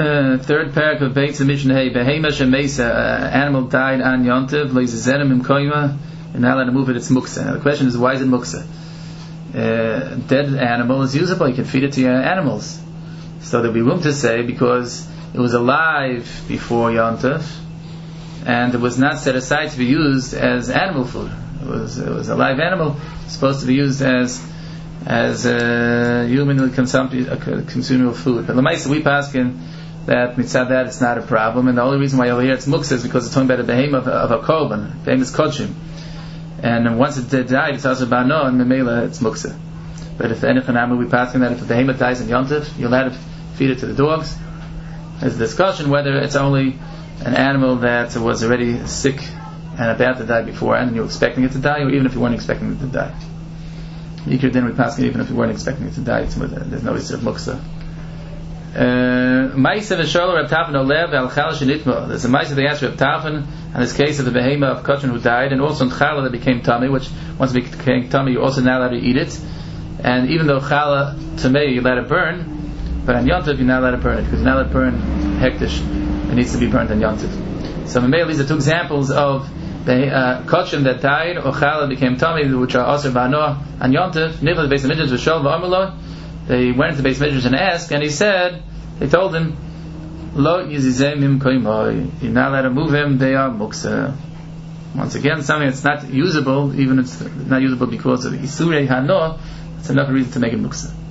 Third parak of Beit Mishnah Hey Behema Shemesa, animal died on Yontiv, Leizezenim Im Koima, you're not allowed to move it, it's muksa. Now the question is, why is it muksa? Dead animal is usable, you can feed it to your animals. So there'll be room to say, because it was alive before Yontiv, and it was not set aside to be used as animal food. It was a live animal, supposed to be used as human consumer of food. But Lamaisa, we paskin that mitzad that it's not a problem, and the only reason why over here it's muksa is because it's talking about a behemoth of a korban. Behemoth is kodshim, and once it died, it's also bano, and memela it's muksa. But if anything, we paskin that if a behemoth dies in yontif, you're allowed to feed it to the dogs. There's a discussion whether it's only an animal that was already sick and about to die beforehand, and you're expecting it to die, or even if you weren't expecting it to die. Then we pass it even if you weren't expecting it to die. There's no issue of muksa. Ma'aseh v'sholer Reb Tafan olev al chal shenitmo. There's a ma'aseh they asked Reb Tafan on this case of the behemoth of Kotron who died, and also in challah that became tummy, which once it became tummy, you're also not allowed to eat it. And even though challah tamei, you let it burn, but on Yontif you're not allowed to burn it, because you're not allowed to burn hektish. It needs to be burned on Yontif. So Mamei, these are two examples of the kotshim that died, or challah became tummy, which are also banoah and yontif. Nifla the Beis Midrash v'shol v'amulo. They went into the Beis Midrash and asked, and he said, they told him, lo yizizem im koimoi. You're not allowed to move him. They are muksa. Once again, something that's not usable, even if it's not usable because of isurei hano, it's enough reason to make it muksa.